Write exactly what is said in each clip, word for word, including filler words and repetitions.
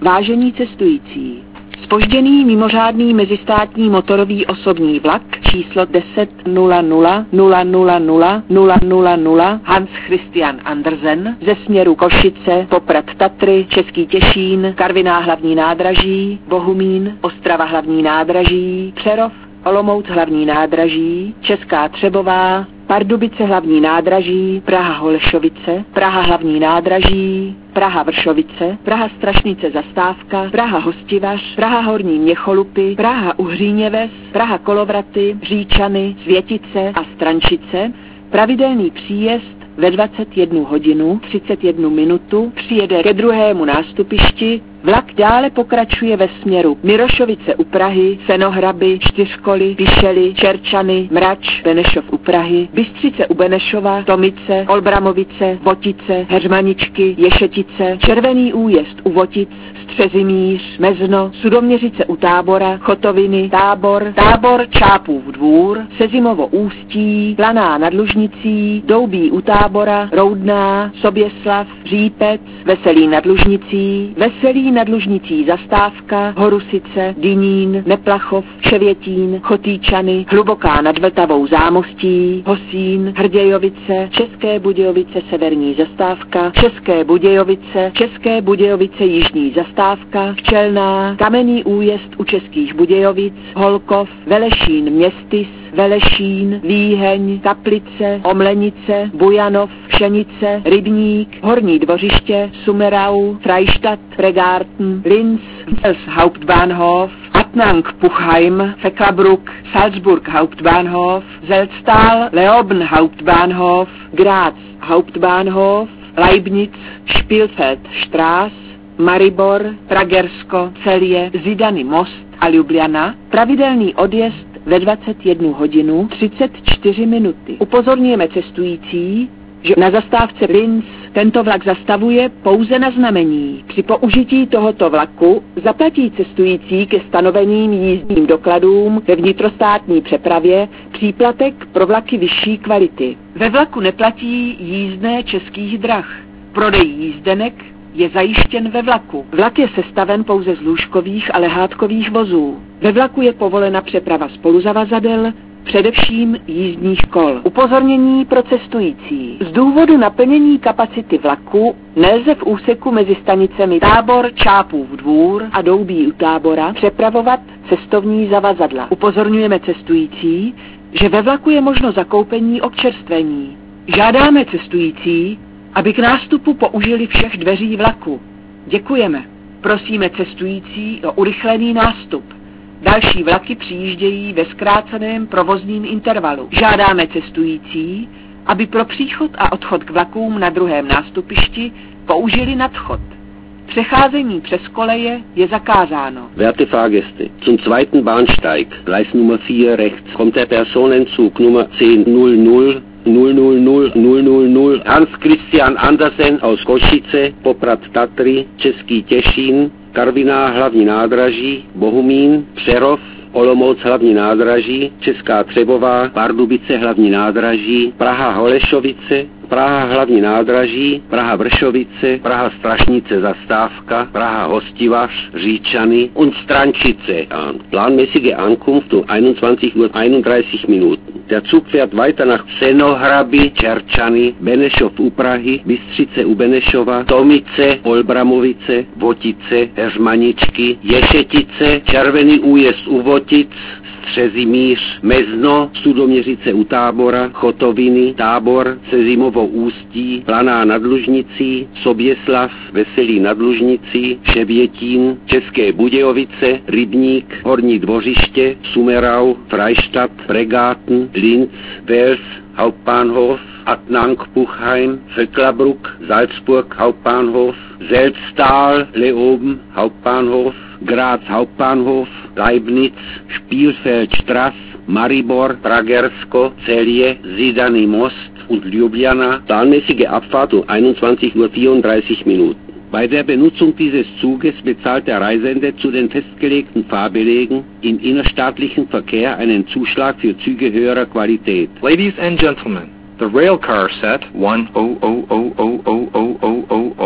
Vážení cestující, zpožděný mimořádný mezistátní motorový osobní vlak číslo deset nula nula nula nula nula nula nula nula Hans Christian Andersen ze směru Košice, Poprad Tatry, Český Těšín, Karviná hlavní nádraží, Bohumín, Ostrava hlavní nádraží, Přerov, Olomouc hlavní nádraží, Česká Třebová, Pardubice hlavní nádraží, Praha Holešovice, Praha hlavní nádraží, Praha Vršovice, Praha Strašnice zastávka, Praha Hostivař, Praha Horní Měcholupy, Praha Uhříněves, Praha Kolovraty, Říčany, Světice a Strančice, pravidelný příjezd ve dvacet jednu hodinu třicet jednu minutu přijede ke druhému nástupišti. Vlak dále pokračuje ve směru Mirošovice u Prahy, Senohraby, Čtyřkoly, Vyšely, Čerčany, Mrač, Benešov u Prahy, Bystřice u Benešova, Tomice, Olbramovice, Votice, Heřmaničky, Ješetice, Červený Újezd u Votic, Střezimíř, Mezno, Sudoměřice u Tábora, Chotoviny, Tábor, Tábor Čápův Dvůr, Sezimovo Ústí, Planá nad Lužnicí, Doubí u Tábora, Roudná, Soběslav, Řípec, Veselí nad Lužnicí, Veselí nad Lužnicí zastávka, Horusice, Dynín, Neplachov, Ševětín, Chotýčany, Hluboká nad Vltavou Zámostí, Hosín, Hrdějovice, České Budějovice severní zastávka, České Budějovice, České Budějovice jižní zastávka, Včelná, Kamenný Újezd u Českých Budějovic, Holkov, Velešín Městys, Velešín, Výheň, Kaplice, Omlenice, Bujanov, Pšenice, Rybník, Horní Dvořiště, Sumerau, Freistadt, Pregarten, Linz, Wels Hauptbahnhof, Attnang Puchheim, Vecklabruck, Salzburg Hauptbahnhof, Selztal, Leoben Hauptbahnhof, Graz Hauptbahnhof, Leibniz, Spielfeld Straß, Maribor, Pragersko, Celje, Zidany Most a Ljubljana, pravidelný odjezd ve dvacet jednu hodinu třicet čtyři minuty. Upozorňujeme cestující, že na zastávce Linz tento vlak zastavuje pouze na znamení. Při použití tohoto vlaku zaplatí cestující ke stanoveným jízdním dokladům ve vnitrostátní přepravě příplatek pro vlaky vyšší kvality. Ve vlaku neplatí jízdné Českých drah. Prodej jízdenek je zajištěn ve vlaku. Vlak je sestaven pouze z lůžkových a lehátkových vozů. Ve vlaku je povolena přeprava spoluzavazadel, především jízdních kol. Upozornění pro cestující. Z důvodu naplnění kapacity vlaku nelze v úseku mezi stanicemi Tábor, Čápův Dvůr a Doubí u Tábora přepravovat cestovní zavazadla. Upozorňujeme cestující, že ve vlaku je možno zakoupení občerstvení. Žádáme cestující, aby k nástupu použili všech dveří vlaku. Děkujeme. Prosíme cestující o urychlený nástup. Další vlaky přijíždějí ve zkráceném provozním intervalu. Žádáme cestující, aby pro příchod a odchod k vlakům na druhém nástupišti použili nadchod. Přecházení přes koleje je zakázáno. Werte Fahrgäste, zum zweiten Bahnsteig, Gleis Nummer vier rechts, kommt der Personenzug Nummer zehn null null null null null null null null Hans Christian Andersen aus Košice, Poprad Tatry, Český Těšín, Karviná hlavní nádraží, Bohumín, Přerov, Olomouc hlavní nádraží, Česká Třebová, Pardubice hlavní nádraží, Praha Holešovice, Praha hlavní nádraží, Praha Vršovice, Praha Strašnice zastávka, Praha Hostivař, Říčany und Strančice. Planmäßige Ankunft um einundzwanzig Uhr einunddreißig Minuten. Der Zug fährt weiter nach Senohraby, Čerčany, Benešov u Prahy, Bystřice u Benešova, Tomice, Olbramovice, Votice, Heřmaničky, Ješetice, Červený Újezd u Votic, Střezimíř, Mezno, Sudoměřice u Tábora, Chotoviny, Tábor, Sezimovo Ústí, Planá nad Lužnicí, Soběslav, Veselí nad Lužnicí, Ševětín, České Budějovice, Rybník, Horní Dvořiště, Sumerau, Freistadt, Pregarten, Linz, Wels, Hauptbahnhof, Attnang Puchheim, Vecklabruck, Salzburg Hauptbahnhof, Selztal, Leoben Hauptbahnhof, Graz Hauptbahnhof, Leibniz, Spielfeld Straß, Maribor, Pragersko, Celje, Zidany Most und Ljubljana, planmäßige Abfahrt um einundzwanzig Uhr vierunddreißig Minuten. Bei der Benutzung dieses Zuges bezahlt der Reisende zu den festgelegten Fahrbelegen im innerstaatlichen Verkehr einen Zuschlag für Züge höherer Qualität. Ladies and gentlemen, the railcar set one zero zero zero zero zero zero zero zero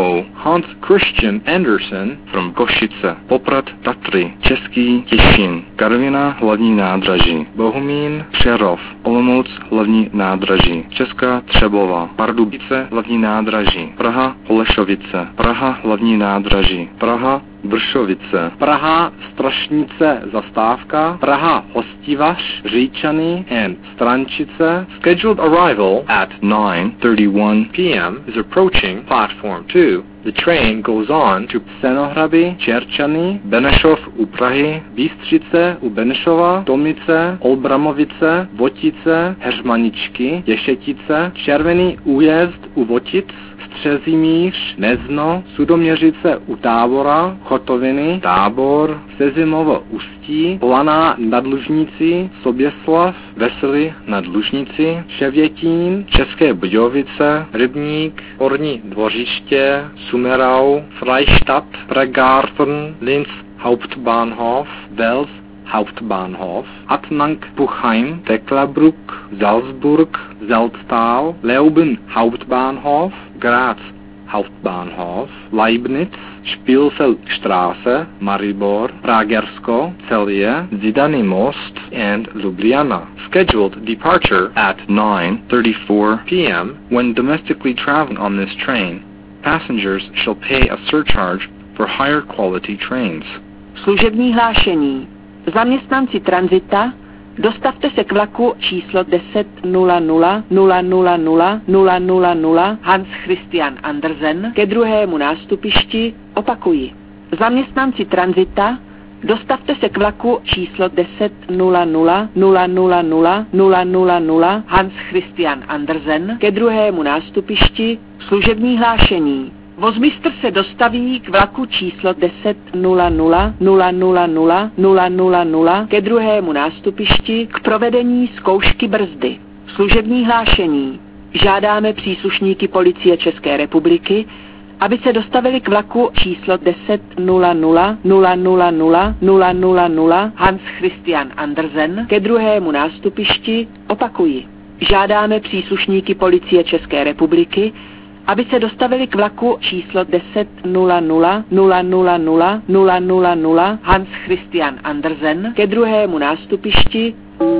Hans Christian Andersen from Košice, Poprad Tatry, Český Těšín, Karviná hlavní nádraží, Bohumín, Přerov, Olomouc hlavní nádraží, Česká Třebová, Pardubice hlavní nádraží, Praha Holešovice, Praha hlavní nádraží, Praha Vršovice, Praha Strašnice zastávka, Praha Hostivař, Říčany and Strančice. Scheduled arrival at nine thirty-one p m is approaching platform two. The train goes on to Stenohraby, Čerčany, Benešov u Prahy, Bystřice u Benešova, Tomice, Olbramovice, Votice, Heřmaničky, Ješetice, Červený újezd u Votic, Střezimíř, Nezno, Sudoměřice u Tábora, Chotoviny, Tábor, Sezimovo Ústí, Planá nad Lužnicí, Soběslav, Veselý nad Lužnicí, Ševětín, České Budějovice, Rybník, Horní Dvořiště, Sumerau, Freistadt, Pregarten, Linz Hauptbahnhof, Wels Hauptbahnhof, Attnang Puchheim, Tecklenburg, Salzburg, Salztal, Leuben Hauptbahnhof, Graz Hauptbahnhof, Leibniz, Spielfeldstraße, Maribor, Pragersko, Celie, Zidany Most, and Ljubljana. Scheduled departure at nine thirty-four p m When domestically traveling on this train, passengers shall pay a surcharge for higher quality trains. Služební hlášení. Zaměstnanci Tranzita, dostavte se k vlaku číslo deset nula nula nula nula nula nula nula nula Hans Christian Andersen ke druhému nástupišti, opakuji. Zaměstnanci Tranzita, dostavte se k vlaku číslo deset nula nula nula nula nula nula nula nula Hans Christian Andersen ke druhému nástupišti, služební hlášení. Vozmistr se dostaví k vlaku číslo deset nula nula nula nula nula nula nula nula ke druhému nástupišti k provedení zkoušky brzdy. Služební hlášení. Žádáme příslušníky policie České republiky, aby se dostavili k vlaku číslo deset nula nula nula nula nula nula nula nula Hans Christian Andersen ke druhému nástupišti, opakuji. Žádáme příslušníky policie České republiky, aby se dostavili k vlaku číslo deset nula nula nula nula nula nula nula nula Hans Christian Andersen ke druhému nástupišti